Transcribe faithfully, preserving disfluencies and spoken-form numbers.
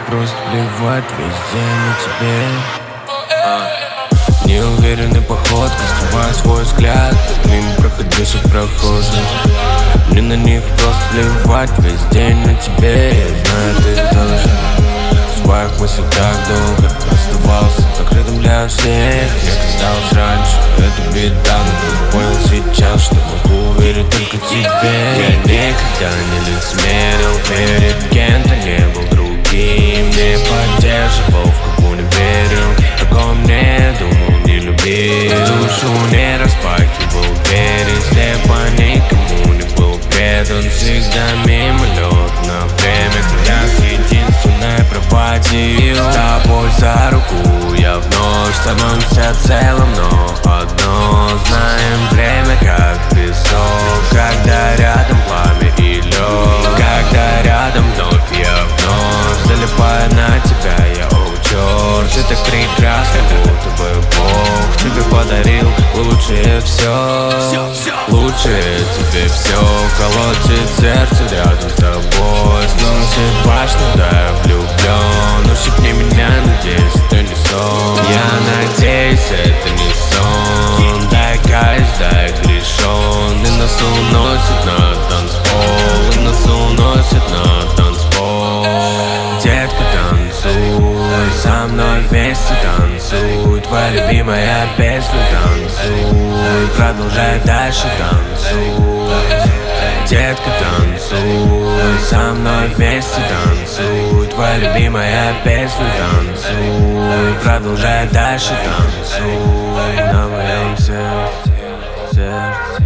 просто плевать весь день на тебе. а. Неуверенной походкой скрывая свой взгляд мимо проходящих прохожих. Мне на них просто плевать весь день на тебе. Я знаю, ты тоже. В своих мыслях так долго оставался закрытым для всех. Мне казалось раньше, это беда, но понял сейчас, что могу верить только тебе. Я никогда не лицемерил перед кем-то, не был другим, не поддерживал, в кого не верил, о ком не думал, не любил. Душу не распахивал двери, слепо никому не был предан. Всегда мимолет на время, когда с единственной проводил. С тобой за руку я вновь становимся целым, но одно знаем: время как песок, когда рядом пламя и лед. Когда рядом вновь я вновь залипаю на тебя, я о черт. Ты так прекрасна, будто бы Бог тебе подарил лучшее все. Лучшее тебе все, колотит сердце рядом с тобой. Сносит башню, да я влюблен. Ущипни меня, надеюсь, это не сон. Я надеюсь, это не сон. Дай кайф, дай грешен. И нас уносит на танцпол, и нас уносит на танцпол. Детка, танцуй, со мной вместе танцуй. Твоя любимая песня, танцуй. Продолжай дальше танцуй. Детка, танцуй, со мной вместе танцуй. Твоя любимая песня, танцуй. Продолжай дальше танцуй. На моем сердце, сердце.